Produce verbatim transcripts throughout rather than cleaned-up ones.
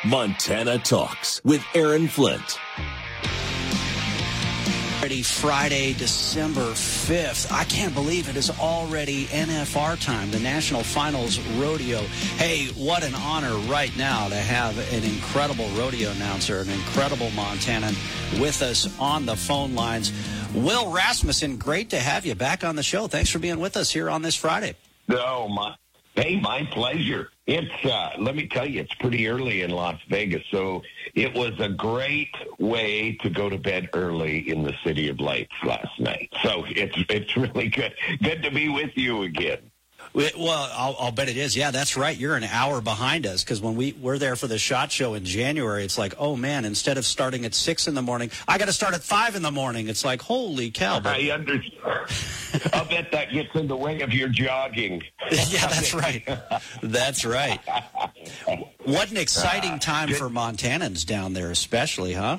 Montana Talks with Aaron Flint. Friday, December fifth. I can't believe it is already N F R time, the National Finals Rodeo. Hey, what an honor right now to have an incredible rodeo announcer, an incredible Montanan with us on the phone lines. Will Rasmussen, great to have you back on the show. Thanks for being with us here on this Friday. No, my, hey, my pleasure. It's, uh, let me tell you, it's pretty early in Las Vegas, so it was a great way to go to bed early in the City of Lights last night. So it's it's really good. Good to be with you again. Well, I'll, I'll bet it is. Yeah, that's right. You're an hour behind us because when we were there for the SHOT Show in January, it's like, oh, man, instead of starting at six in the morning, I got to start at five in the morning. It's like, holy cow. I understand. I'll bet that gets in the way of your jogging. Yeah, that's right. That's right. What an exciting time for Montanans down there especially, huh?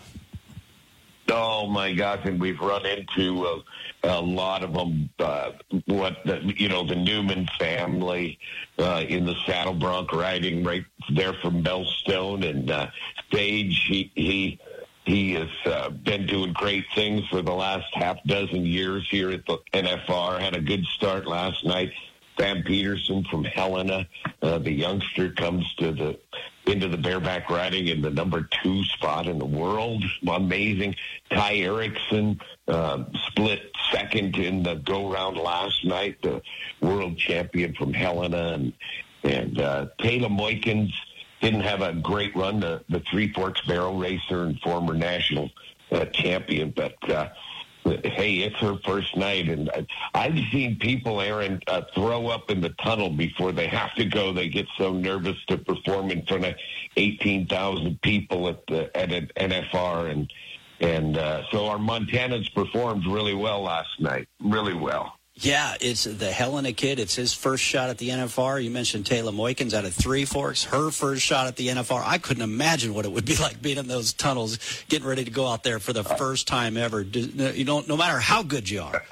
Oh, my gosh, and we've run into uh, a lot of them, uh, what, the, you know, the Newman family uh, in the saddle bronc riding right there from Bellstone, and uh, Sage, he, he, he has uh, been doing great things for the last half dozen years here at the N F R, had a good start last night. Sam Peterson from Helena, uh, the youngster, comes to the into the bareback riding in the number two spot in the world. Amazing. Ty Erickson uh, split second in the go-round last night, the world champion from Helena. And, and uh, Taylor Moykins didn't have a great run, the, the Three Forks barrel racer and former national uh, champion, but uh, hey, it's her first night, and I've seen people, Aaron, uh, throw up in the tunnel before they have to go. They get so nervous to perform in front of eighteen thousand people at the at an N F R, and and uh, so our Montanans performed really well last night, really well. Yeah, it's the Helena kid. It's his first shot at the N F R. You mentioned Taylor Moykins out of Three Forks, her first shot at the N F R. I couldn't imagine what it would be like being in those tunnels, getting ready to go out there for the first time ever. You don't, no matter how good you are.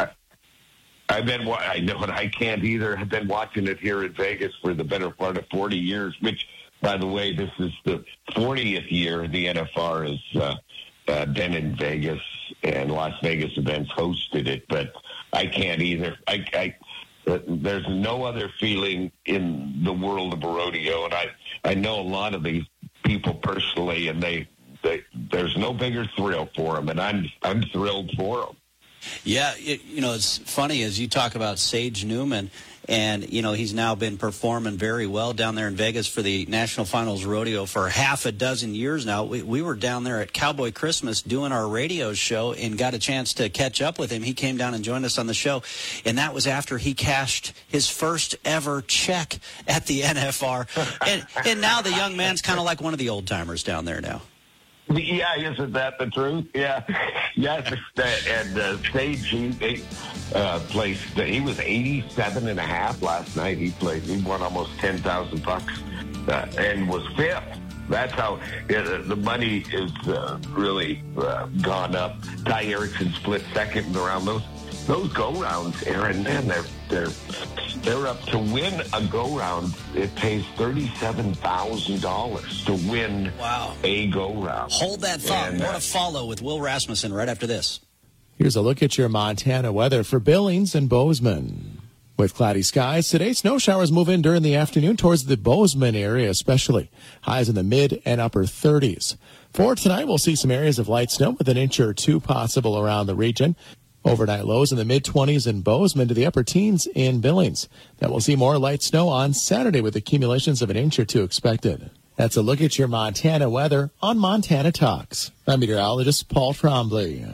I've been, I know, and I can't either. I've been watching it here in Vegas for the better part of forty years, which, by the way, this is the fortieth year the N F R has uh, uh, been in Vegas, and Las Vegas Events hosted it, but I can't either. I, I, uh, there's no other feeling in the world of a rodeo, and I, I know a lot of these people personally, and they, they there's no bigger thrill for them, and I'm I'm thrilled for them. Yeah, it, you know, it's funny as you talk about Sage Newman, and, you know, he's now been performing very well down there in Vegas for the National Finals Rodeo for half a dozen years now. We, we were down there at Cowboy Christmas doing our radio show and got a chance to catch up with him. He came down and joined us on the show, and that was after he cashed his first ever check at the N F R. And, and now the young man's kind of like one of the old-timers down there now. Yeah, isn't that the truth? Yeah, yes. And uh, Sage, he uh, placed. He was eighty-seven and a half last night. He played. He won almost ten thousand bucks, uh, and was fifth. That's how uh, the money is uh, really uh, gone up. Ty Erickson split second around those those go rounds. Aaron, man, they're they're they're up to win a go round. It pays thirty-seven thousand dollars to win wow. a go round. Hold that thought. And, More uh, to follow with Will Rasmussen right after this. Here's a look at your Montana weather for Billings and Bozeman. With cloudy skies today, snow showers move in during the afternoon towards the Bozeman area especially. Highs in the mid and upper thirties. For tonight, we'll see some areas of light snow with an inch or two possible around the region. Overnight lows in the mid-twenties in Bozeman to the upper teens in Billings. Then we'll see more light snow on Saturday with accumulations of an inch or two expected. That's a look at your Montana weather on Montana Talks. I'm meteorologist Paul Trombley.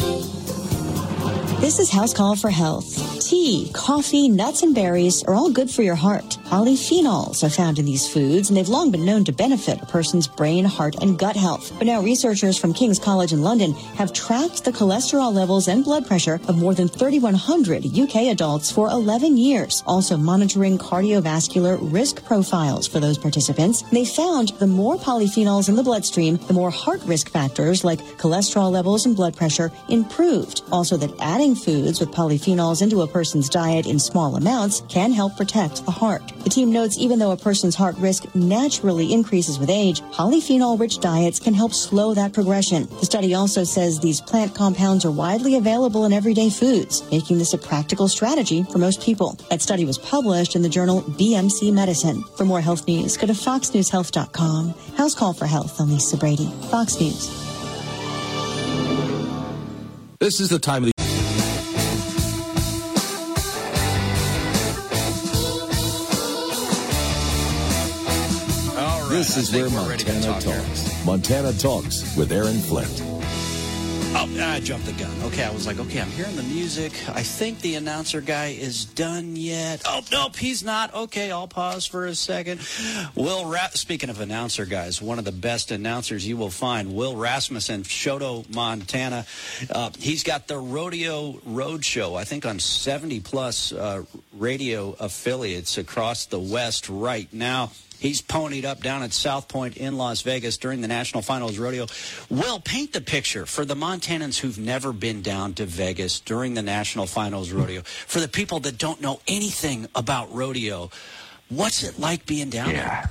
This is House Call for Health. Tea, coffee, nuts, and berries are all good for your heart. Polyphenols are found in these foods, and they've long been known to benefit a person's brain, heart, and gut health. But now researchers from King's College in London have tracked the cholesterol levels and blood pressure of more than thirty-one hundred U K adults for eleven years, also monitoring cardiovascular risk profiles for those participants. They found the more polyphenols in the bloodstream, the more heart risk factors like cholesterol levels and blood pressure improved. Also that adding adding foods with polyphenols into a person's diet in small amounts can help protect the heart. The team notes even though a person's heart risk naturally increases with age, polyphenol-rich diets can help slow that progression. The study also says these plant compounds are widely available in everyday foods, making this a practical strategy for most people. That study was published in the journal B M C Medicine. For more health news, go to fox news health dot com. House Call for Health. I'm Lisa Brady, Fox News. This is the time of the All right, This is where we're ready to Montana talk talks. here. Montana Talks with Aaron Flint. Oh, I jumped the gun. Okay, I was like, okay, I'm hearing the music. I think the announcer guy is done yet. Oh, nope, he's not. Okay, I'll pause for a second. Will Ra- Speaking of announcer guys, one of the best announcers you will find, Will Rasmussen, Choteau, Montana. Uh, he's got the Rodeo Roadshow, I think on seventy plus uh, radio affiliates across the West right now. He's ponied up down at South Point in Las Vegas during the National Finals Rodeo. Will, paint the picture for the Montanans who've never been down to Vegas during the National Finals Rodeo. For the people that don't know anything about rodeo, what's it like being down Yeah.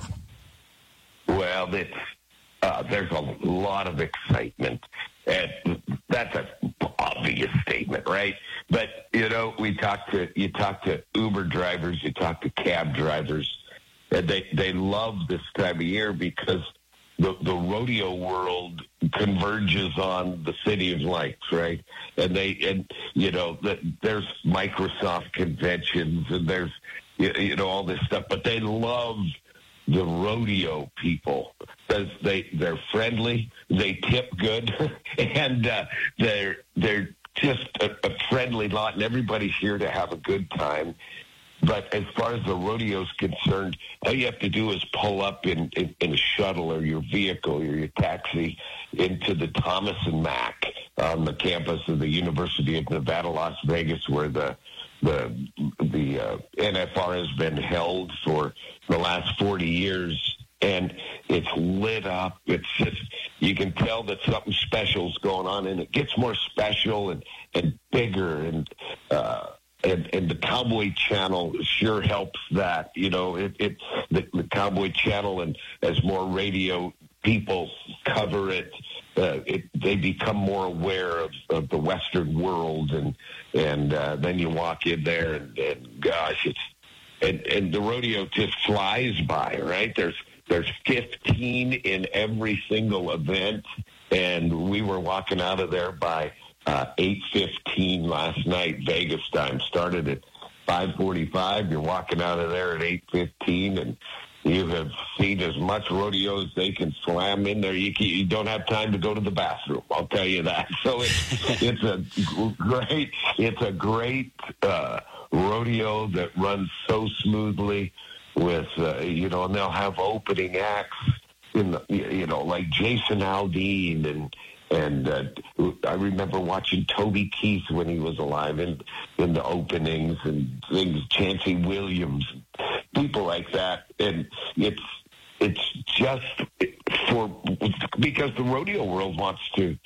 there? Well, it's, uh, there's a lot of excitement. And that's an obvious statement, right? But, you know, we talk to, you talk to Uber drivers, you talk to cab drivers, and they, they love this time of year because the, the rodeo world converges on the City of Lights, right? And they, and, you know, the, there's Microsoft conventions and there's, you, you know, all this stuff, but they love the rodeo people because they, they're friendly, they tip good, and uh, they're, they're just a, a friendly lot, and everybody's here to have a good time. But as far as the rodeo is concerned, all you have to do is pull up in, in, in a shuttle or your vehicle or your taxi into the Thomas and Mack on the campus of the University of Nevada, Las Vegas, where the the the uh, N F R has been held for the last forty years. And it's lit up. It's just, you can tell that something special is going on, and it gets more special and, and bigger and uh And, and the Cowboy Channel sure helps that. You know, it, it the, the Cowboy Channel, and as more radio people cover it, uh, it they become more aware of, of the Western world, and and uh, then you walk in there, and, and gosh, it's and, and the rodeo just flies by, right? There's there's fifteen in every single event, and we were walking out of there by Uh, eight fifteen last night, Vegas time. Started at five forty-five. You're walking out of there at eight fifteen, and you have seen as much rodeo as they can slam in there. You, can, you don't have time to go to the bathroom, I'll tell you that. So it's, it's a great, it's a great uh, rodeo that runs so smoothly with, uh, you know, and they'll have opening acts in the, you know, like Jason Aldean and, And uh, I remember watching Toby Keith when he was alive in, in the openings, and things, Chancey Williams, people like that. And it's it's just for because the rodeo world wants to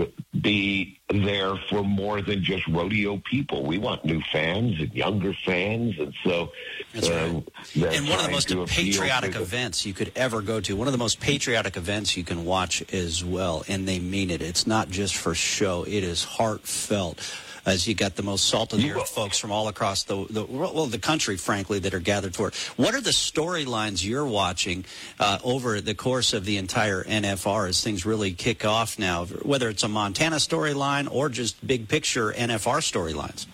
be there for more than just rodeo people. We want new fans and younger fans, and so that's right. Uh, and one of the most patriotic to events you could ever go to, one of the most patriotic events you can watch as well, and they mean it. It's not just for show. It is heartfelt. As you got the most salt of the earth folks from all across the, the well the country, frankly, that are gathered for it. What are the storylines you're watching uh, over the course of the entire N F R as things really kick off now, whether it's a Montana storyline or just big picture N F R storylines?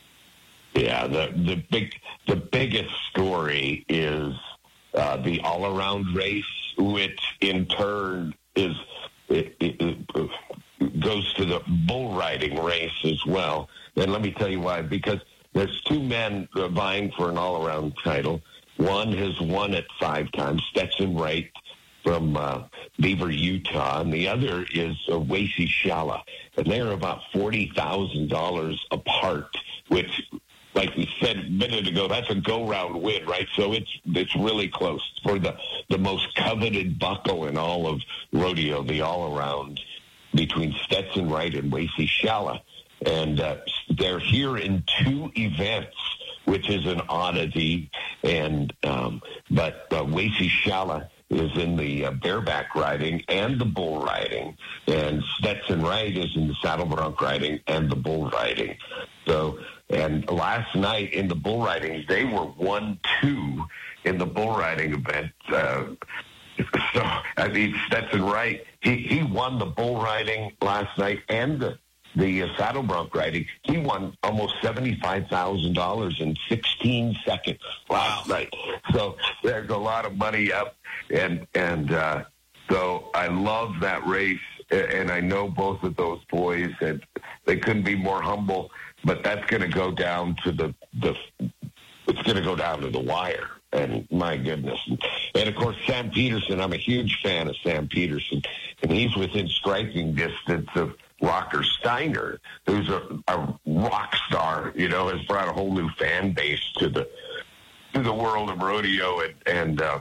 Yeah, the the big the biggest story is uh, the all around race, which in turn is it, it, it, goes to the bull riding race as well. And let me tell you why. Because there's two men uh, vying for an all-around title. One has won it five times, Stetson Wright from uh, Beaver, Utah, and the other is uh, Wacy Shala. And they're about forty thousand dollars apart, which, like we said a minute ago, that's a go-round win, right? So it's it's really close for the, the most coveted buckle in all of rodeo, the all-around between Stetson Wright and Wacy Shala. And uh, they're here in two events, which is an oddity. And um, but uh, Wacy Shala is in the uh, bareback riding and the bull riding, and Stetson Wright is in the saddle bronc riding and the bull riding. So, and last night in the bull riding, they were one two in the bull riding event. Uh, so, I mean, Stetson Wright, he, he won the bull riding last night and the The uh, saddle bronc riding. He won almost seventy-five thousand dollars in sixteen seconds last wow. night. So there's a lot of money up. And and uh, so I love that race. And I know both of those boys, and they couldn't be more humble. But that's going to go down to the, the it's going to go down to the wire. And my goodness. And, of course, Sam Peterson, I'm a huge fan of Sam Peterson. And he's within striking distance of Rocker Steiner, who's a, a rock star, you know, has brought a whole new fan base to the to the world of rodeo. And, and uh,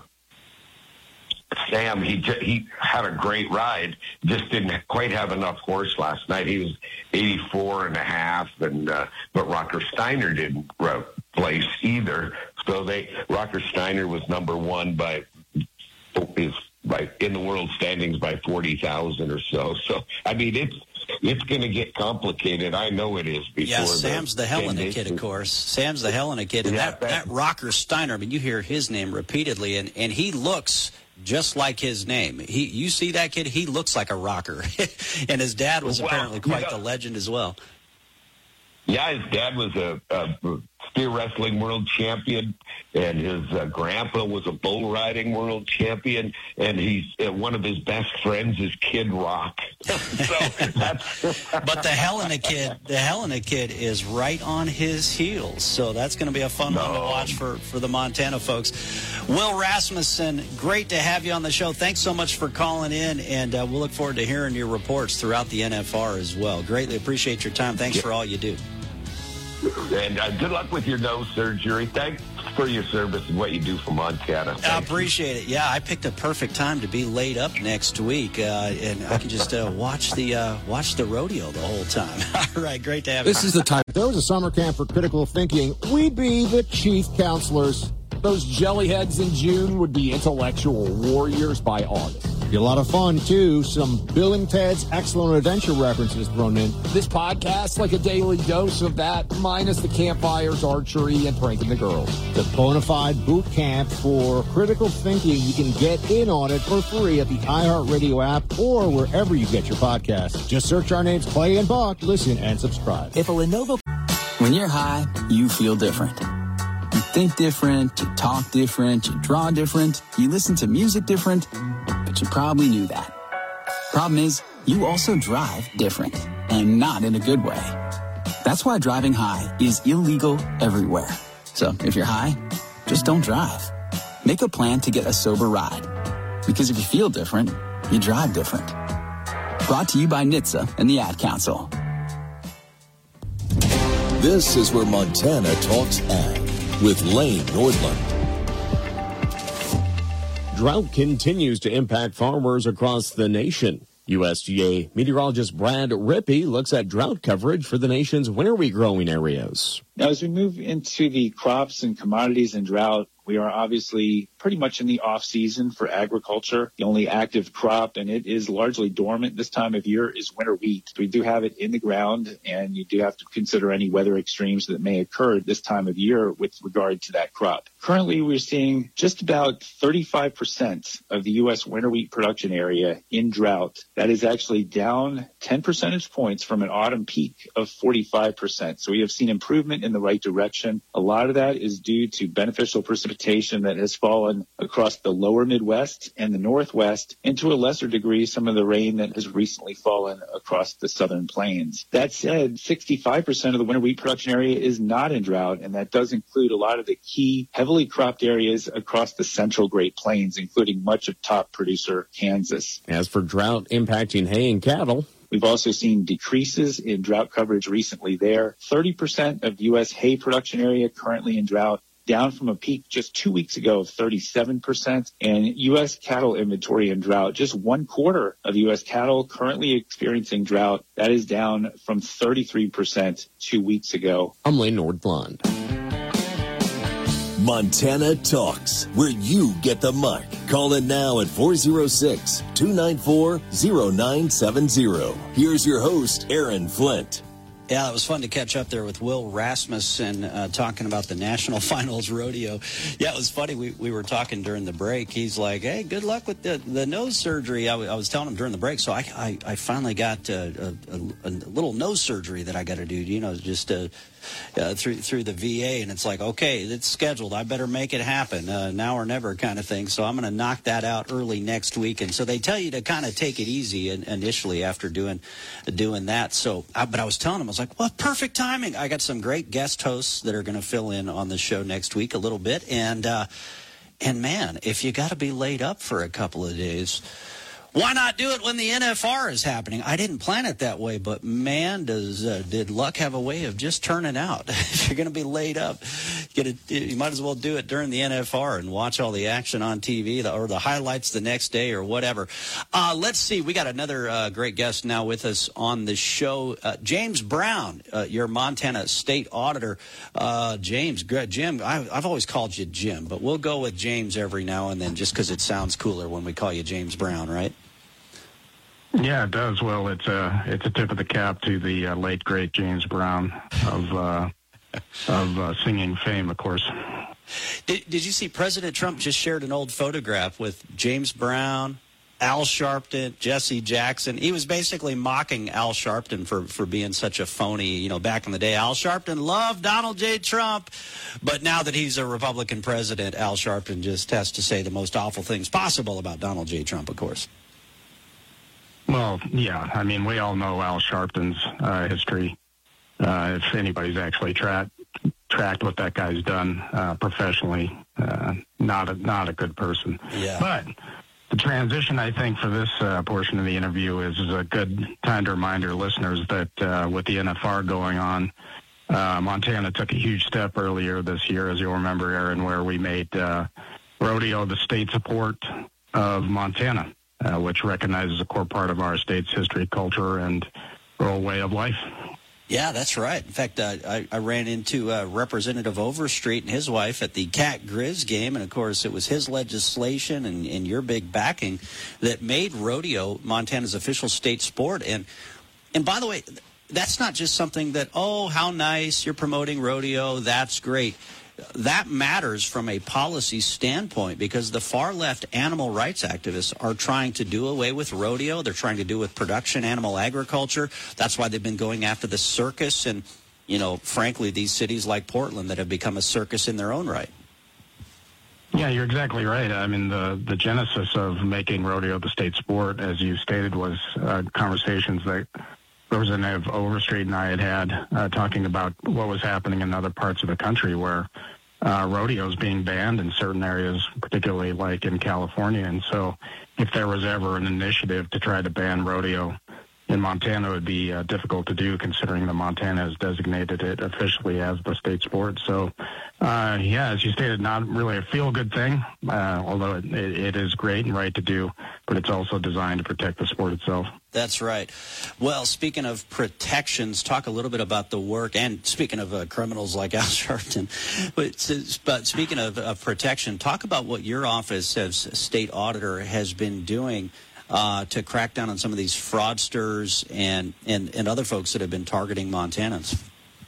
Sam, he he had a great ride, just didn't quite have enough horse last night. He was eighty-four and a half, and uh, but Rocker Steiner didn't uh, place either. So they Rocker Steiner was number one by is by in the world standings by forty thousand or so. So I mean, it's it's going to get complicated. I know it is. Before yeah, Sam's the, the Helena kid, of course. Sam's the Helena kid, and yeah, that, that Rocker Steiner. I mean, you hear his name repeatedly, and and he looks just like his name. He, you see that kid? He looks like a rocker, and his dad was well, apparently quite yeah. the legend as well. Yeah, his dad was a, a steer wrestling world champion, and his uh, grandpa was a bull riding world champion, and he's uh, one of his best friends is Kid Rock. so that's but the Helena kid, the Helena kid is right on his heels. So that's going to be a fun no. one to watch for, for the Montana folks. Will Rasmussen, great to have you on the show. Thanks so much for calling in, and uh, we'll look forward to hearing your reports throughout the N F R as well. Greatly appreciate your time. Thanks yeah. for all you do. And uh, good luck with your nose surgery. Thanks for your service and what you do for Montana. Thank I appreciate you. it. Yeah, I picked a perfect time to be laid up next week, uh, and I can just uh, watch the uh, watch the rodeo the whole time. All right, great to have you. This is the time. If there was a summer camp for critical thinking, we'd be the chief counselors. Those jellyheads in June would be intellectual warriors by August. Be a lot of fun, too. Some Bill and Ted's Excellent Adventure references thrown in. This podcast, like a daily dose of that, minus the campfires, archery, and pranking the girls. The bona fide boot camp for critical thinking. You can get in on it for free at the iHeartRadio app or wherever you get your podcasts. Just search our names, Clay and Buck, listen, and subscribe. If a Lenovo... When you're high, you feel different. You think different, you talk different, you draw different, you listen to music different, but you probably knew that. Problem is, you also drive different, and not in a good way. That's why driving high is illegal everywhere. So if you're high, just don't drive. Make a plan to get a sober ride. Because if you feel different, you drive different. Brought to you by N H T S A and the Ad Council. This is where Montana talks ag with Lane Nordlund. Drought continues to impact farmers across the nation. U S G A meteorologist Brad Rippey looks at drought coverage for the nation's winter wheat growing areas. Now, as we move into the crops and commodities and drought, we are obviously pretty much in the off season for agriculture. The only active crop, and it is largely dormant this time of year, is winter wheat. We do have it in the ground, and you do have to consider any weather extremes that may occur this time of year with regard to that crop. Currently, we're seeing just about thirty-five percent of the U S winter wheat production area in drought. That is actually down ten percentage points from an autumn peak of forty-five percent. So we have seen improvement in the right direction. A lot of that is due to beneficial precipitation that has fallen across the lower Midwest and the Northwest, and to a lesser degree, some of the rain that has recently fallen across the Southern Plains. That said, sixty-five percent of the winter wheat production area is not in drought, and that does include a lot of the key heavily cropped areas across the central Great Plains, including much of top producer Kansas. As for drought impacting hay and cattle, we've also seen decreases in drought coverage recently there. thirty percent of U S hay production area currently in drought, down from a peak just two weeks ago of thirty-seven percent. And U S cattle inventory and drought, just one quarter of U S cattle currently experiencing drought. That is down from thirty-three percent two weeks ago. I'm Lane Nordlund. Montana Talks, where you get the mic. Call in now at four oh six, two nine four, oh nine seven oh. Here's your host, Aaron Flint. Yeah, it was fun to catch up there with Will Rasmussen uh, talking about the National Finals Rodeo. Yeah, it was funny. We we were talking during the break. He's like, hey, good luck with the, the nose surgery. I, w- I was telling him during the break. So I, I, I finally got uh, a, a, a little nose surgery that I got to do, you know, just uh, uh, through through the V A. And it's like, okay, it's scheduled. I better make it happen. Uh, now or never kind of thing. So I'm going to knock that out early next week. And so they tell you to kind of take it easy in, initially after doing doing that. So, I, but I was telling him, I was like, well, perfect timing. I got some great guest hosts that are going to fill in on the show next week a little bit. And, uh, and man, if you got to be laid up for a couple of days, why not do it when the N F R is happening? I didn't plan it that way, but man, does uh, did luck have a way of just turning out. If you're going to be laid up, you, gotta, you might as well do it during the N F R and watch all the action on T V or the highlights the next day or whatever. Uh, let's see. We got another uh, great guest now with us on the show. Uh, James Brown, uh, your Montana State Auditor. Uh, James, Jim, I, I've always called you Jim, but we'll go with James every now and then just because it sounds cooler when we call you James Brown, right? Yeah, it does. Well, it's a it's a tip of the cap to the uh, late great James Brown of uh, of uh, singing fame, of course. Did Did you see President Trump just shared an old photograph with James Brown, Al Sharpton, Jesse Jackson? He was basically mocking Al Sharpton for for being such a phony. You know, back in the day, Al Sharpton loved Donald J. Trump, but now that he's a Republican president, Al Sharpton just has to say the most awful things possible about Donald J. Trump, of course. Well, yeah. I mean, we all know Al Sharpton's uh, history. Uh, if anybody's actually tra- tracked what that guy's done uh, professionally, uh, not a not a good person. Yeah. But the transition, I think, for this uh, portion of the interview is, is a good time to remind our listeners that uh, with the N F R going on, uh, Montana took a huge step earlier this year, as you'll remember, Aaron, where we made uh, rodeo the state support of Montana. Uh, which recognizes a core part of our state's history, culture, and rural way of life. Yeah, that's right. In fact, uh, I, I ran into uh, Representative Overstreet and his wife at the Cat Grizz game, and of course it was his legislation and, and your big backing that made rodeo Montana's official state sport. And and by the way, that's not just something that, oh, how nice, you're promoting rodeo, that's great. That matters from a policy standpoint because the far-left animal rights activists are trying to do away with rodeo. They're trying to do with production animal agriculture. That's why they've been going after the circus and, you know, frankly, these cities like Portland that have become a circus in their own right. Yeah, you're exactly right. I mean, the, the genesis of making rodeo the state sport, as you stated, was uh, conversations that Representative Overstreet and I had had uh, talking about what was happening in other parts of the country where uh, rodeo is being banned in certain areas, particularly like in California. And so if there was ever an initiative to try to ban rodeo in Montana, it would be uh, difficult to do considering that Montana has designated it officially as the state sport. So, uh, yeah, as you stated, not really a feel-good thing, uh, although it, it, it is great and right to do, but it's also designed to protect the sport itself. That's right. Well, speaking of protections, talk a little bit about the work, and speaking of uh, criminals like Al Sharpton, but, but speaking of, of protection, talk about what your office as state auditor has been doing uh, to crack down on some of these fraudsters and, and, and other folks that have been targeting Montanans.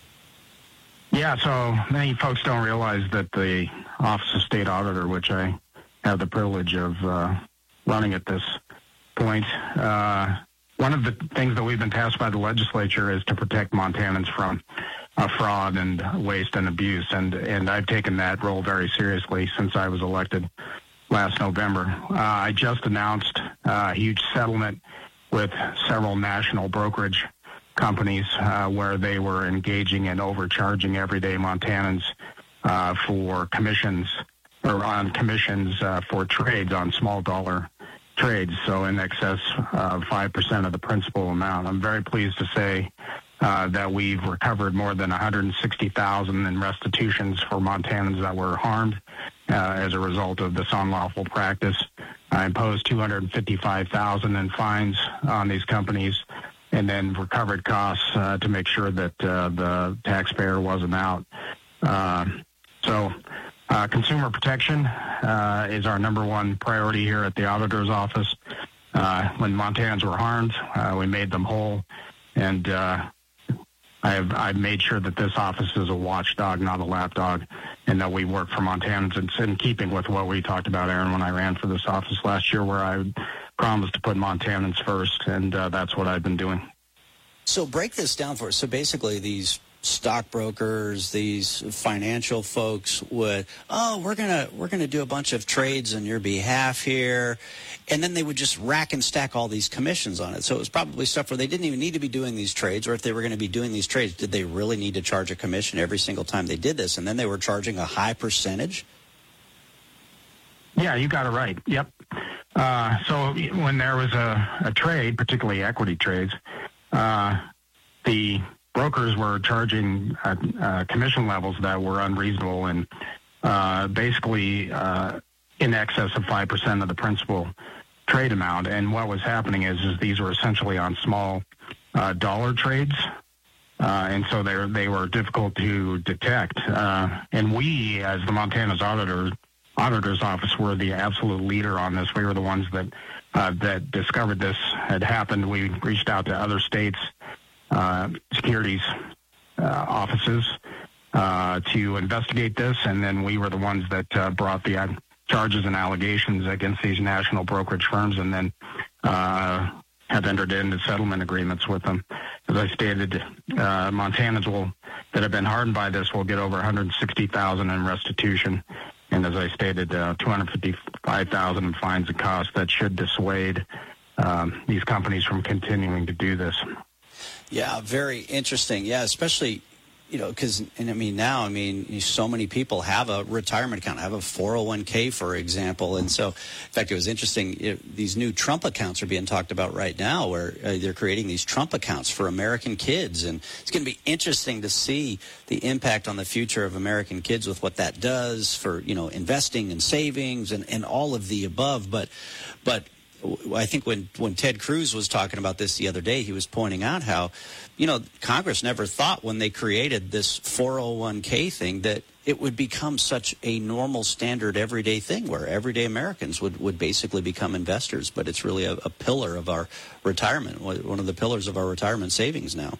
Yeah, so many folks don't realize that the Office of State Auditor, which I have the privilege of uh, running at this point, uh, one of the things that we've been tasked by the legislature is to protect Montanans from uh, fraud and waste and abuse, and, and I've taken that role very seriously since I was elected last November. Uh, I just announced a huge settlement with several national brokerage companies uh, where they were engaging in overcharging everyday Montanans uh, for commissions or on commissions uh, for trades on small dollar trades, so in excess of five percent of the principal amount. I'm very pleased to say uh, that we've recovered more than one hundred sixty thousand dollars in restitutions for Montanans that were harmed uh, as a result of this unlawful practice. I imposed two hundred fifty-five thousand dollars in fines on these companies, and then recovered costs uh, to make sure that uh, the taxpayer wasn't out. Uh, so uh, consumer protection uh, is our number one priority here at the auditor's office. Uh, when Montanans were harmed, uh, we made them whole, and uh, I've, I've made sure that this office is a watchdog, not a lapdog, and that we work for Montanans. It's in keeping with what we talked about, Aaron, when I ran for this office last year, where I promised to put Montanans first, and uh, that's what I've been doing. So break this down for us. So basically these stockbrokers, these financial folks would, oh, we're gonna we're gonna do a bunch of trades on your behalf here, and then they would just rack and stack all these commissions on it. So it was probably stuff where they didn't even need to be doing these trades, or if they were going to be doing these trades, did they really need to charge a commission every single time they did this? And then they were charging a high percentage? Yeah, you got it right. Yep. Uh, so when there was a, a trade, particularly equity trades, uh, the brokers were charging uh, uh, commission levels that were unreasonable and uh, basically uh, in excess of five percent of the principal trade amount. And what was happening is, is these were essentially on small uh, dollar trades. Uh, and so they they were difficult to detect. Uh, and we, as the Montana's auditor, auditor's office, were the absolute leader on this. We were the ones that uh, that discovered this had happened. We reached out to other states' uh, securities uh, offices uh, to investigate this, and then we were the ones that uh, brought the uh, charges and allegations against these national brokerage firms, and then uh, have entered into settlement agreements with them. As I stated, uh, Montanans will that have been hardened by this will get over one hundred sixty thousand dollars in restitution. And as I stated, uh, two hundred fifty-five thousand dollars in fines and costs that should dissuade um, these companies from continuing to do this. Yeah, very interesting. Yeah, especially, you know, because, and I mean, now, I mean, so many people have a retirement account, have a four oh one k, for example. And so, in fact, it was interesting, it, these new Trump accounts are being talked about right now, where uh, they're creating these Trump accounts for American kids. And it's going to be interesting to see the impact on the future of American kids with what that does for, you know, investing and savings and, and all of the above. But, but, I think when, when Ted Cruz was talking about this the other day, he was pointing out how, you know, Congress never thought when they created this four oh one k thing that it would become such a normal, standard, everyday thing where everyday Americans would, would basically become investors. But it's really a, a pillar of our retirement, one of the pillars of our retirement savings now.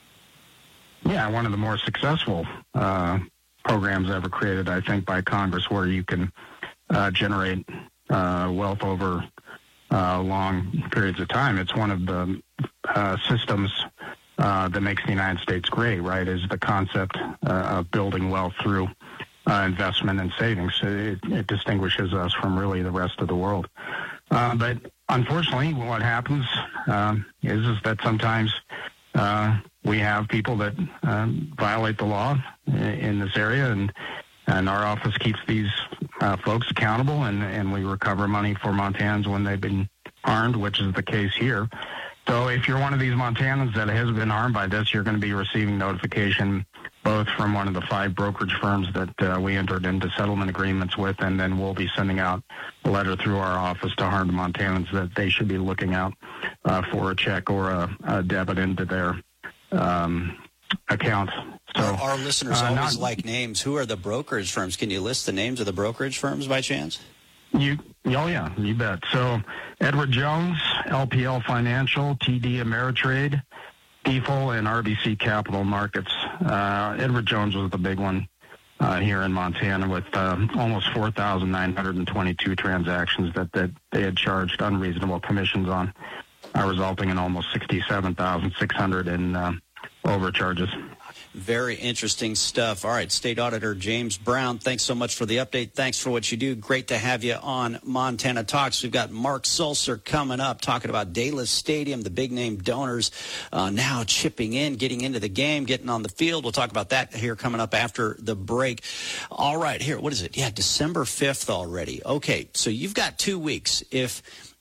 Yeah, one of the more successful uh, programs ever created, I think, by Congress, where you can uh, generate uh, wealth over Uh, long periods of time. It's one of the uh, systems uh, that makes the United States great, right, is the concept uh, of building wealth through uh, investment and savings. It, it distinguishes us from really the rest of the world. Uh, but unfortunately, what happens uh, is, is that sometimes uh, we have people that um, violate the law in, in this area, and And our office keeps these uh, folks accountable, and, and we recover money for Montanans when they've been harmed, which is the case here. So if you're one of these Montanans that has been harmed by this, you're going to be receiving notification both from one of the five brokerage firms that uh, we entered into settlement agreements with, and then we'll be sending out a letter through our office to harmed Montanans that they should be looking out uh, for a check or a, a debit into their um, account. So, our, our listeners uh, always not, like names. Who are the brokerage firms? Can you list the names of the brokerage firms by chance? You, oh, yeah, you bet. So Edward Jones, L P L Financial, T D Ameritrade, D F O, and R B C Capital Markets. Uh, Edward Jones was the big one uh, here in Montana with uh, almost four thousand nine hundred twenty-two transactions that, that they had charged unreasonable commissions on, uh, resulting in almost sixty-seven thousand six hundred in uh, overcharges. Very interesting stuff. All right, State Auditor James Brown, thanks so much for the update. Thanks for what you do. Great to have you on Montana Talks. We've got Mark Sulcer coming up, talking about Daylis Stadium, the big-name donors uh, now chipping in, getting into the game, getting on the field. We'll talk about that here coming up after the break. All right, here, what is it? Yeah, December fifth already. Okay, so you've got two weeks. If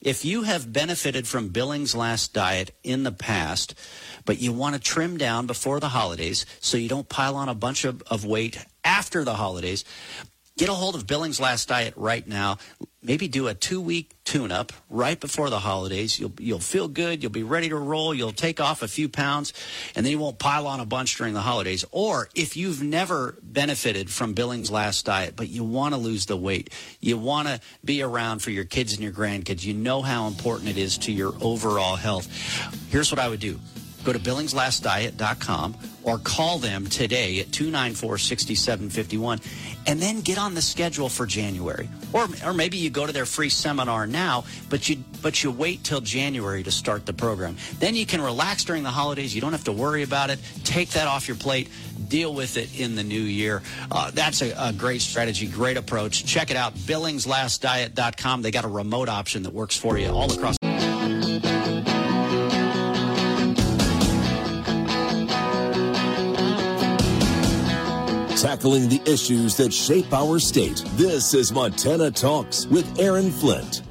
If you have benefited from Billings Last Diet in the past, but you want to trim down before the holidays so you don't pile on a bunch of, of weight after the holidays, get a hold of Billings Last Diet right now. Maybe do a two-week tune-up right before the holidays. You'll you'll feel good. You'll be ready to roll. You'll take off a few pounds, and then you won't pile on a bunch during the holidays. Or if you've never benefited from Billings Last Diet, but you want to lose the weight, you want to be around for your kids and your grandkids, you know how important it is to your overall health. Here's what I would do. Go to billings last diet dot com or call them today at two nine four, six seven five one and then get on the schedule for January. Or or maybe you go to their free seminar now, but you but you wait till January to start the program. Then you can relax during the holidays. You don't have to worry about it. Take that off your plate. Deal with it in the new year. Uh, that's a, a great strategy, great approach. Check it out, billings last diet dot com. They got a remote option that works for you all across. Tackling the issues that shape our state. This is Montana Talks with Aaron Flint.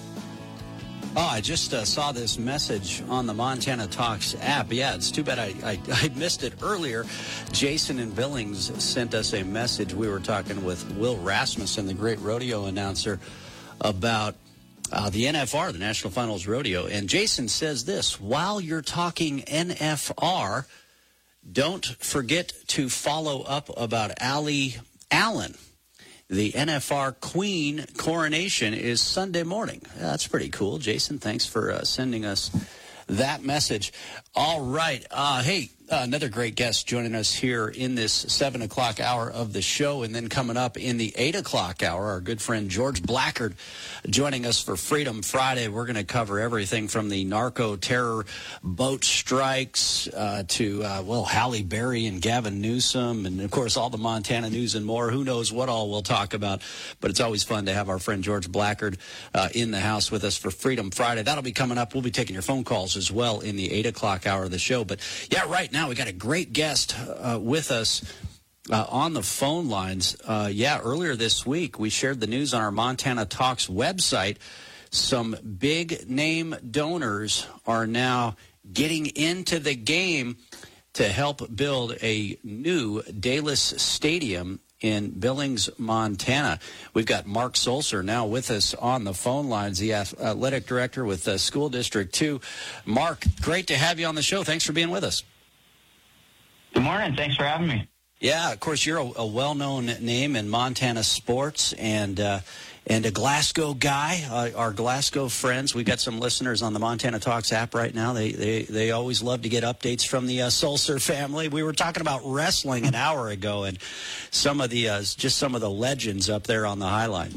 Oh, I just uh, saw this message on the Montana Talks app. Yeah, it's too bad I, I, I missed it earlier. Jason in Billings sent us a message. We were talking with Will Rasmussen, the great rodeo announcer, about uh, the N F R, the National Finals Rodeo. And Jason says this: while you're talking N F R, don't forget to follow up about Allie Allen. The N F R Queen coronation is Sunday morning. That's pretty cool. Jason, thanks for uh, sending us that message. All right. Uh, hey, uh, another great guest joining us here in this seven o'clock hour of the show. And then coming up in the eight o'clock hour, our good friend George Blackard joining us for Freedom Friday. We're going to cover everything from the narco terror boat strikes uh, to, uh, well, Halle Berry and Gavin Newsom, and, of course, all the Montana news and more. Who knows what all we'll talk about, but it's always fun to have our friend George Blackard uh, in the house with us for Freedom Friday. That'll be coming up. We'll be taking your phone calls as well in the eight o'clock hour of the show. But, yeah, right now we got a great guest uh, with us Uh, on the phone lines. Uh, yeah, earlier this week, we shared the news on our Montana Talks website. Some big-name donors are now getting into the game to help build a new Dalis Stadium in Billings, Montana. We've got Mark Sulcer now with us on the phone lines, the athletic director with uh, School District two. Mark, great to have you on the show. Thanks for being with us. Good morning. Thanks for having me. Yeah, of course, you're a, a well-known name in Montana sports and uh, and a Glasgow guy. Uh, our Glasgow friends, we got some listeners on the Montana Talks app right now. They they, they always love to get updates from the uh, Sulcer family. We were talking about wrestling an hour ago and some of the uh, just some of the legends up there on the High Line.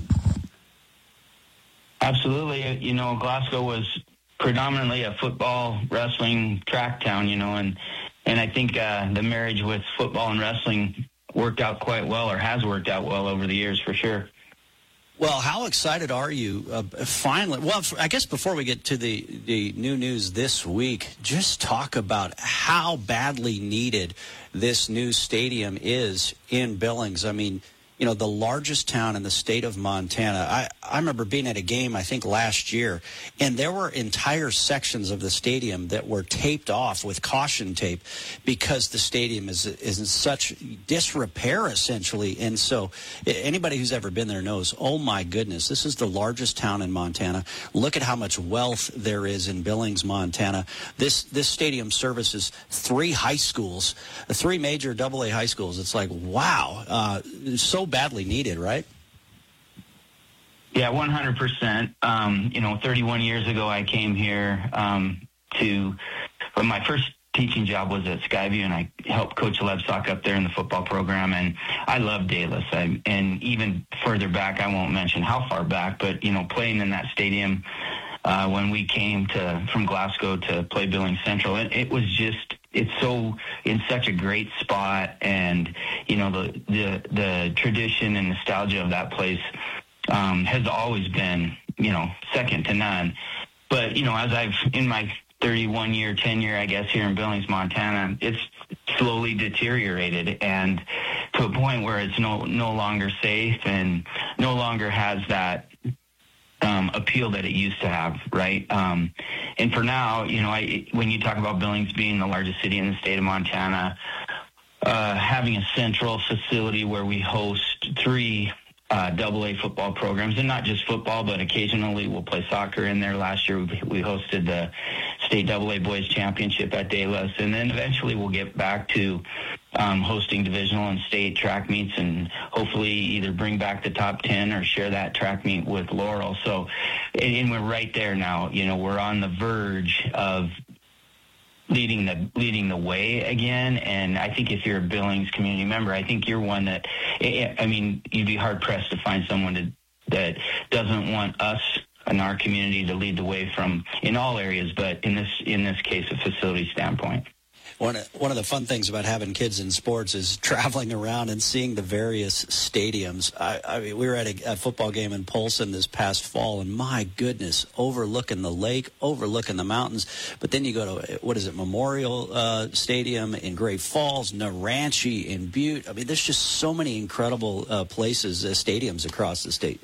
Absolutely. You know, Glasgow was predominantly a football, wrestling, track town, you know, and And I think uh, the marriage with football and wrestling worked out quite well, or has worked out well over the years, for sure. Well, how excited are you uh, finally? Well, I guess before we get to the, the new news this week, just talk about how badly needed this new stadium is in Billings. I mean, you know, the largest town in the state of Montana. I, I remember being at a game, I think, last year, and there were entire sections of the stadium that were taped off with caution tape because the stadium is, is in such disrepair, essentially. And so anybody who's ever been there knows, oh, my goodness, this is the largest town in Montana. Look at how much wealth there is in Billings, Montana. This, this stadium services three high schools, three major double A high schools. It's like, wow, uh, so badly needed, right? Yeah, one hundred percent. Um, you know, thirty-one years ago, I came here um, to, well, my first teaching job was at Skyview, and I helped coach Lebsock up there in the football program, and I love Dalis. I, and even further back, I won't mention how far back, but, you know, playing in that stadium uh, when we came to from Glasgow to play Billings Central, it, it was just, it's so in such a great spot, and you know the the the tradition and nostalgia of that place um, has always been, you know, second to none. But you know, as I've in my thirty-one year tenure, I guess, here in Billings, Montana, it's slowly deteriorated, and to a point where it's no no longer safe and no longer has that um, appeal that it used to have, right? Um, and for now, you know, I, when you talk about Billings being the largest city in the state of Montana, uh, having a central facility where we host three uh, double A football programs, and not just football, but occasionally we'll play soccer in there. Last year we, we hosted the state double A boys championship at De Las, and then eventually we'll get back to um, hosting divisional and state track meets, and hopefully either bring back the top ten or share that track meet with Laurel. So, and, and we're right there now. You know, we're on the verge of leading the leading the way again. And I think if you're a Billings community member, I think you're one that, I mean, you'd be hard pressed to find someone to, that doesn't want us in our community to lead the way from in all areas, but in this in this case, a facility standpoint. One of, one of the fun things about having kids in sports is traveling around and seeing the various stadiums. I, I mean, we were at a, a football game in Polson this past fall, and my goodness, overlooking the lake, overlooking the mountains. But then you go to, what is it, Memorial uh, Stadium in Great Falls, Naranche in Butte. I mean, there's just so many incredible uh, places, uh, stadiums across the state.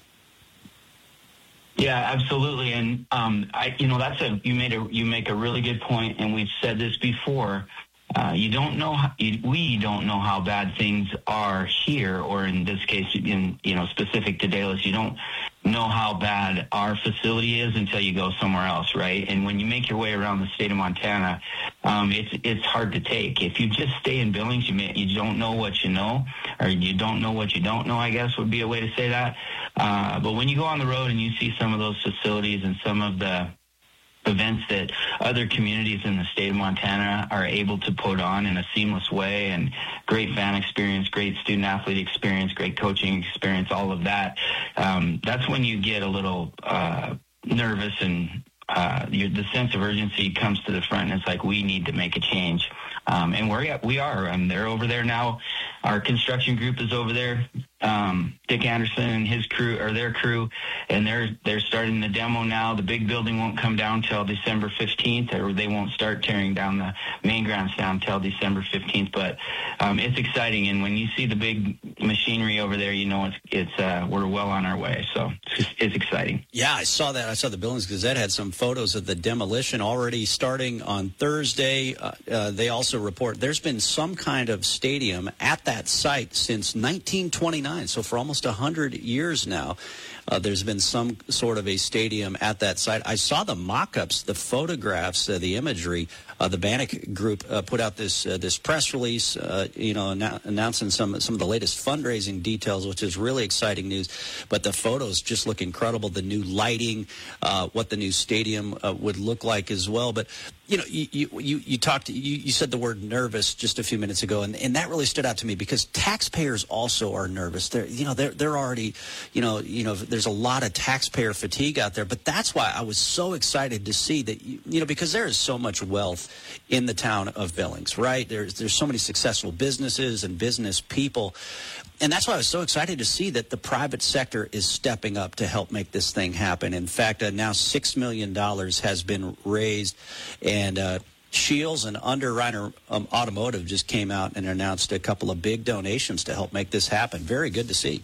Yeah, absolutely. And um, I, you know, that's a you made a you make a really good point, and we've said this before. Uh, you don't know how, you, we don't know how bad things are here, or in this case, in you know, specific to De Las, you don't know how bad our facility is until you go somewhere else, right? And when you make your way around the state of Montana, um, it's it's hard to take. If you just stay in Billings, you may, you don't know what you know, or you don't know what you don't know, I guess would be a way to say that. Uh, but when you go on the road and you see some of those facilities and some of the events that other communities in the state of Montana are able to put on in a seamless way, and great fan experience, great student athlete experience, great coaching experience, all of that, um, that's when you get a little uh, nervous, and uh, your, the sense of urgency comes to the front, and it's like, we need to make a change. Um, and we're, we are. Um, they're over there now. Our construction group is over there. Um, Dick Anderson and his crew, or their crew, and they're they're starting the demo now. The big building won't come down till December fifteenth, or they won't start tearing down the main grounds down till December fifteenth. But um, it's exciting, and when you see the big machinery over there, you know it's it's uh, we're well on our way. So it's, it's exciting. Yeah, I saw that. I saw the Billings Gazette had some photos of the demolition already starting on Thursday. Uh, uh, they also report there's been some kind of stadium at that site since nineteen twenty-nine. So for almost one hundred years now, uh, there's been some sort of a stadium at that site. I saw the mock-ups, the photographs, uh, the imagery. Uh, the Bannock Group uh, put out this uh, this press release, uh, you know, annou- announcing some some of the latest fundraising details, which is really exciting news. But the photos just look incredible. The new lighting, uh, what the new stadium uh, would look like as well. But you know, you you you, you talked, you, you said the word nervous just a few minutes ago, and, and that really stood out to me because taxpayers also are nervous. They're you know they're they're already you know you know there's a lot of taxpayer fatigue out there. But that's why I was so excited to see that you, you know because there is so much wealth in the town of Billings, right? There's there's so many successful businesses and business people. And that's why I was so excited to see that the private sector is stepping up to help make this thing happen. In fact, uh, now six million dollars has been raised, and uh, Shields and Underwriter um, Automotive just came out and announced a couple of big donations to help make this happen. Very good to see.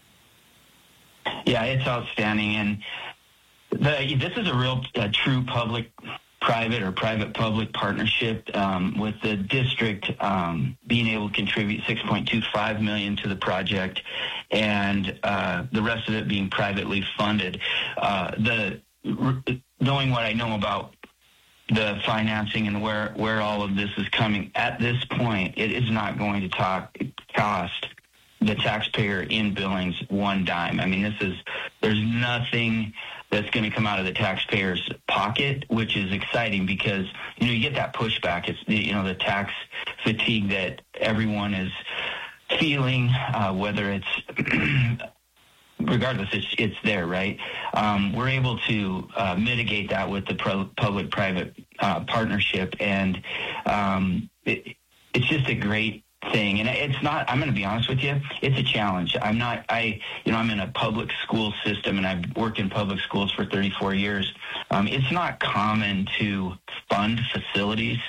Yeah, it's outstanding. And the, this is a real, uh, true public private or private-public partnership, um, with the district um, being able to contribute six point two five million dollars to the project, and uh, the rest of it being privately funded. Uh, the knowing what I know about the financing and where where all of this is coming at this point, it is not going to talk, cost the taxpayer in Billings one dime. I mean, this is there's nothing that's going to come out of the taxpayer's pocket, which is exciting because, you know, you get that pushback. It's, you know, the tax fatigue that everyone is feeling, uh, whether it's, regardless, it's, it's there, right? Um, we're able to uh, mitigate that with the pro- public-private uh, partnership, and um, it, it's just a great thing. And it's not, I'm going to be honest with you, it's a challenge. I'm not, I, you know, I'm in a public school system, and I've worked in public schools for thirty-four years. Um, it's not common to fund facilities.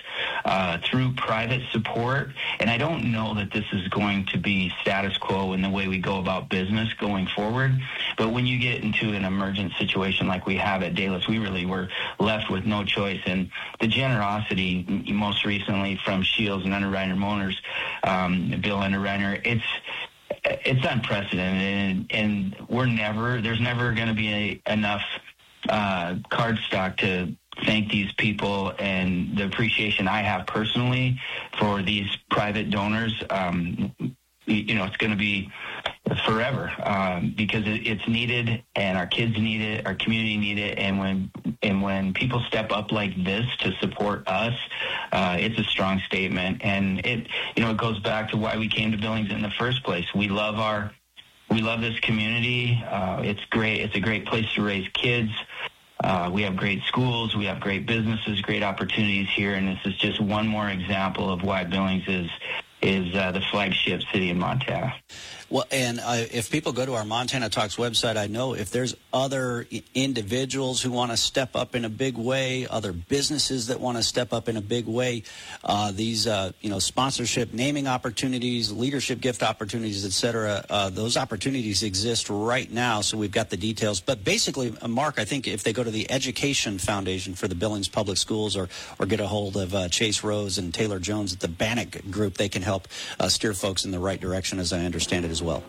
uh, through private support. And I don't know that this is going to be status quo in the way we go about business going forward. But when you get into an emergent situation like we have at Dalis, we really were left with no choice. And the generosity, most recently from Shields and Underwriter Motors, um, Bill Underwriter, it's it's unprecedented, and, and we're never, there's never going to be a, enough uh, card stock to thank these people, and the appreciation I have personally for these private donors. Um, you know, it's going to be forever um, because it, it's needed, and our kids need it, our community need it, and when and when people step up like this to support us, uh, it's a strong statement, and it you know it goes back to why we came to Billings in the first place. We love our we love this community. Uh, it's great. It's a great place to raise kids. Uh, we have great schools, we have great businesses, great opportunities here, and this is just one more example of why Billings is is uh, the flagship city in Montana. Well, and uh, if people go to our Montana Talks website, I know if there's other individuals who want to step up in a big way, other businesses that want to step up in a big way, uh, these, uh, you know, sponsorship, naming opportunities, leadership gift opportunities, et cetera, uh, those opportunities exist right now, so we've got the details. But basically, uh, Mark, I think if they go to the Education Foundation for the Billings Public Schools or, or get a hold of uh, Chase Rose and Taylor Jones at the Bannock Group, they can help uh, steer folks in the right direction, as I understand it as well.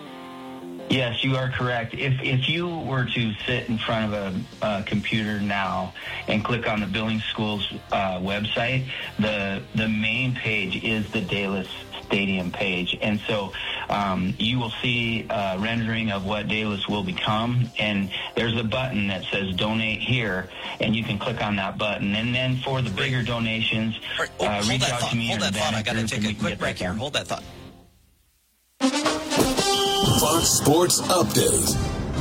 Yes, you are correct. If if you were to sit in front of a, a computer now and click on the Billings Schools uh, website, the the main page is the Dalis Stadium page, and so um, you will see a rendering of what Dalis will become, and there's a button that says Donate Here, and you can click on that button. And then for the bigger donations, oh, uh, reach out thought. to me. Hold that thought. I got to take a quick break here. Hold that thought. Fox Sports Update.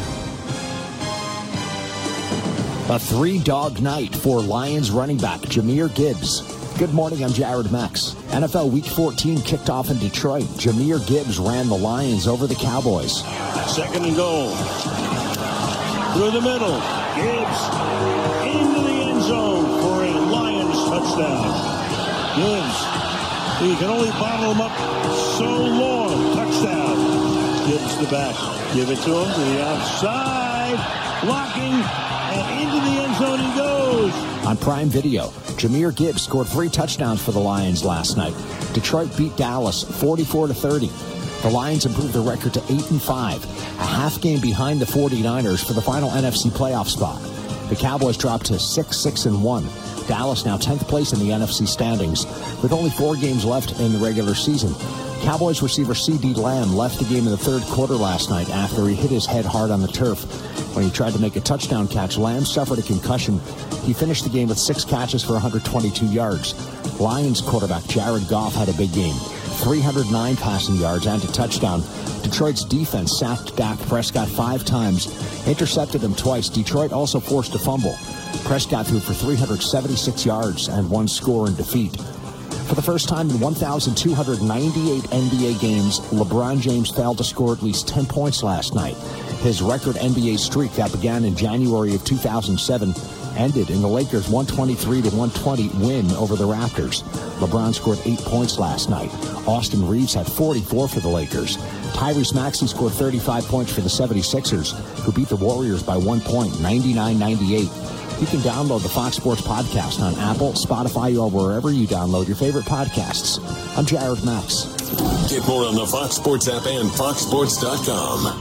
A three-dog night for Lions running back Jahmyr Gibbs. Good morning, I'm Jared Max. N F L Week fourteen kicked off in Detroit. Jahmyr Gibbs ran the Lions over the Cowboys. Second and goal. Through the middle. Gibbs into the end zone for a Lions touchdown. Gibbs, he can only bottle him up so long. Touchdown. Gibbs the back. Give it to him to the outside. Blocking. And into the end zone he goes. On Prime Video, Jahmyr Gibbs scored three touchdowns for the Lions last night. Detroit beat Dallas forty-four to thirty. The Lions improved their record to eight and five, a half game behind the forty-niners for the final N F C playoff spot. The Cowboys dropped to six six and one. Dallas now tenth place in the N F C standings with only four games left in the regular season. Cowboys receiver C D Lamb left the game in the third quarter last night after he hit his head hard on the turf. When he tried to make a touchdown catch, Lamb suffered a concussion. He finished the game with six catches for one hundred twenty-two yards. Lions quarterback Jared Goff had a big game, three hundred nine passing yards and a touchdown. Detroit's defense sacked Dak Prescott five times, intercepted him twice. Detroit also forced a fumble. Prescott threw for three hundred seventy-six yards and one score in defeat. For the first time in one thousand two hundred ninety-eight N B A games, LeBron James failed to score at least ten points last night. His record N B A streak that began in January of two thousand seven ended in the Lakers' one twenty-three to one twenty win over the Raptors. LeBron scored eight points last night. Austin Reeves had forty-four for the Lakers. Tyrese Maxey scored thirty-five points for the seventy-sixers, who beat the Warriors by one point, ninety-nine ninety-eight. You can download the Fox Sports Podcast on Apple, Spotify, or wherever you download your favorite podcasts. I'm Jared Max. Get more on the Fox Sports app and fox sports dot com.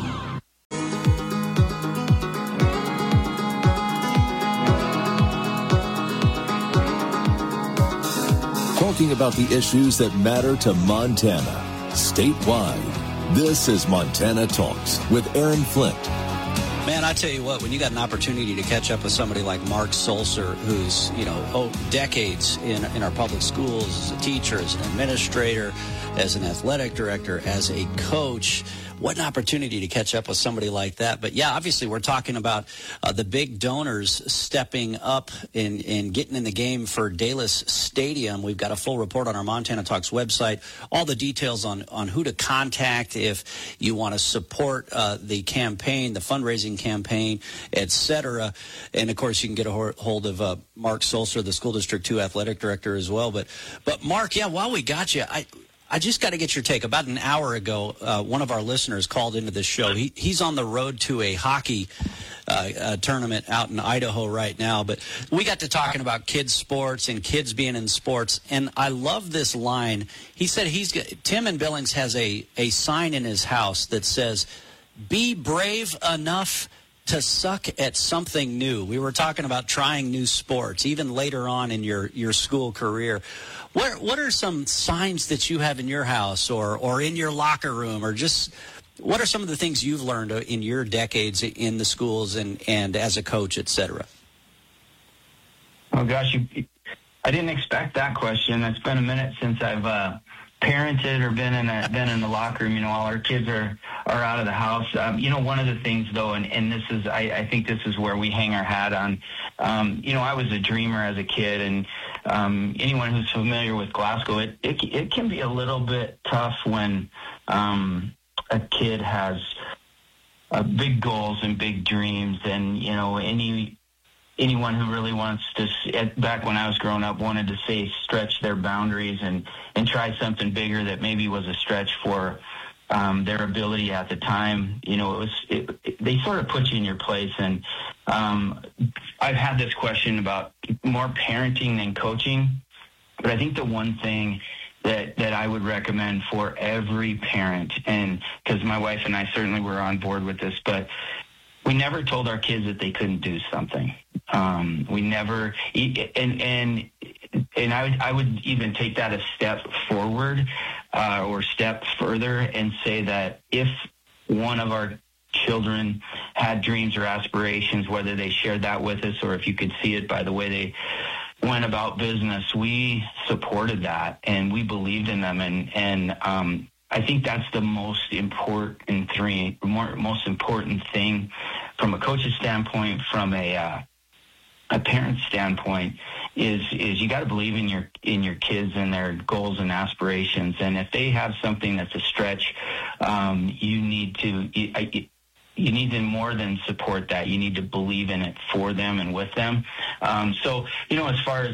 Talking about the issues that matter to Montana statewide. This is Montana Talks with Aaron Flint. Man, I tell you what, when you got an opportunity to catch up with somebody like Mark Sulcer, who's, you know, oh, decades in, in our public schools as a teacher, as an administrator, as an athletic director, as a coach, what an opportunity to catch up with somebody like that. But, yeah, obviously we're talking about uh, the big donors stepping up and, and getting in the game for Dalis Stadium. We've got a full report on our Montana Talks website, all the details on, on who to contact if you want to support uh, the campaign, the fundraising campaign campaign, et cetera. And, of course, you can get a hold of uh, Mark Sulcer, the School District two Athletic Director as well. But, but Mark, yeah, while we got you, I I just got to get your take. About an hour ago, uh, one of our listeners called into this show. He, he's on the road to a hockey uh, uh, tournament out in Idaho right now. But we got to talking about kids' sports and kids being in sports. And I love this line. He said he's Tim in Billings has a, a sign in his house that says, "Be brave enough to suck at something new." We were talking about trying new sports, even later on in your, your school career. What what are some signs that you have in your house or, or in your locker room, or just what are some of the things you've learned in your decades in the schools and, and as a coach, et cetera? Oh, gosh, you, I didn't expect that question. It's been a minute since I've uh, parented or been in a, been in the locker room. You know, all our kids are, are out of the house. Um, you know, one of the things, though, and, and this is, I, I think this is where we hang our hat on. Um, you know, I was a dreamer as a kid, and um, anyone who's familiar with Glasgow, it, it it can be a little bit tough when um, a kid has uh, big goals and big dreams, and you know, any anyone who really wants to, back when I was growing up, wanted to say stretch their boundaries and and try something bigger that maybe was a stretch for um, their ability at the time. You know, it was it, it, they sort of put you in your place. And um, I've had this question about more parenting than coaching, but I think the one thing that that I would recommend for every parent, and because my wife and I certainly were on board with this, but we never told our kids that they couldn't do something. Um, we never, and and and I would I would even take that a step forward uh, or step further and say that if one of our children had dreams or aspirations, whether they shared that with us or if you could see it by the way they went about business, we supported that and we believed in them, and and um, I think that's the most important three, more, most important thing from a coach's standpoint, from a uh, a parent standpoint, is is you got to believe in your in your kids and their goals and aspirations. And if they have something that's a stretch, um, you need to you, I, you need to more than support that. You need to believe in it for them and with them. Um, so you know, as far as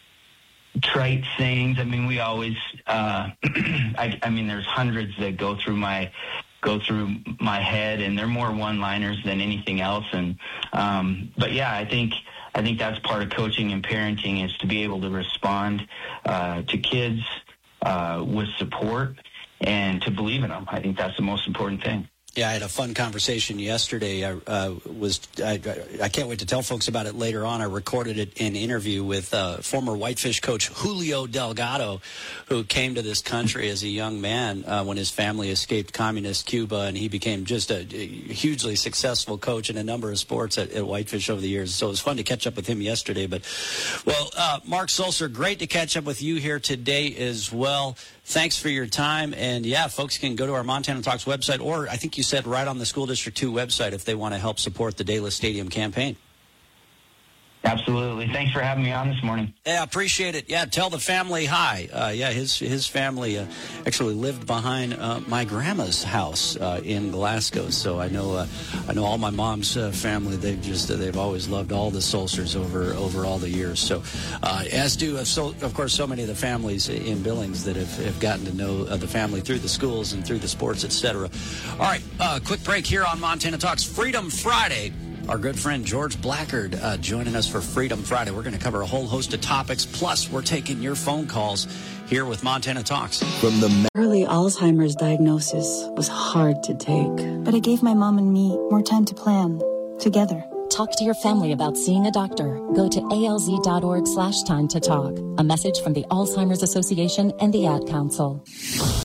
trite sayings, I mean, we always, uh, I, I mean, there's hundreds that go through my, go through my head, and they're more one-liners than anything else. And, um, but yeah, I think, I think that's part of coaching and parenting, is to be able to respond, uh, to kids, uh, with support and to believe in them. I think that's the most important thing. Yeah, I had a fun conversation yesterday. I uh, was I, I can't wait to tell folks about it later on. I recorded it, an interview with uh, former Whitefish coach Julio Delgado, who came to this country as a young man uh, when his family escaped communist Cuba, and he became just a, a hugely successful coach in a number of sports at, at Whitefish over the years. So it was fun to catch up with him yesterday. But, well, uh, Mark Sulcer, great to catch up with you here today as well. Thanks for your time. And, yeah, folks can go to our Montana Talks website, or I think you said right on the School District two website, if they want to help support the Dayla Stadium campaign. Absolutely. Thanks for having me on this morning. Yeah, appreciate it. Yeah, tell the family hi. Uh, yeah, his his family uh, actually lived behind uh, my grandma's house uh, in Glasgow, so I know uh, I know all my mom's uh, family. They've just uh, they've always loved all the Sulcers over over all the years. So, uh, as do uh, so, of course so many of the families in Billings that have, have gotten to know uh, the family through the schools and through the sports, et cetera. All right, uh, quick break here on Montana Talks Freedom Friday. Our good friend George Blackard uh, joining us for Freedom Friday. We're going to cover a whole host of topics. Plus, we're taking your phone calls here with Montana Talks. From the early Alzheimer's diagnosis was hard to take, but it gave my mom and me more time to plan together. Talk to your family about seeing a doctor. Go to alz.org slash time to talk. A message from the Alzheimer's Association and the Ad Council.